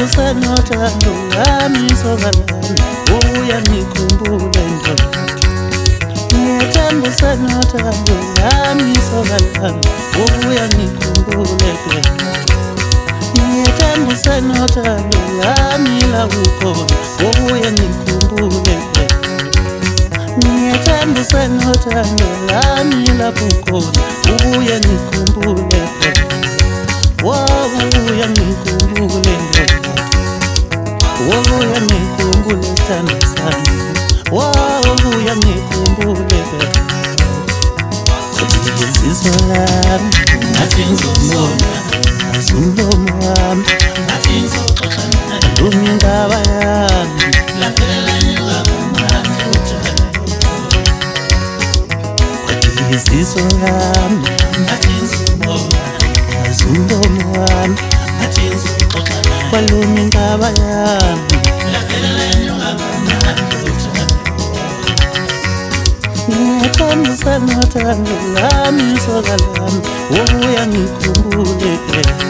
Usenothando lami sokalami ubuya ngikhumbule ndoda. Ngiyethemba usenothando lami sokalami ubuya ngikhumbule ndoda. Ngiyethemba usenothando lami la ukhona ubuya ngikhumbule ndoda. Ngiyethemba usenothando lami la ukhona ubuya ngikhumbule ndoda. Ubuya ngikhumbule ndoda. Ubuya ngikhumbule sithando sami. Ubuya ngikhumbule ndoda. Izizwa lami ngathi ngizomona, azumlomo wami ngathi ngizoxoxa naye. Lumindaba yami laphelela nyokamnandi utshani. Izizwa lami ngathi ngizomona, azumlomo wami ngathi ngizoxoxa naye. Lumindaba yami laphelela nyokamnandi utshani. Ngiyethemba usenothando lami sokalami ubuya ngikhumbule phela.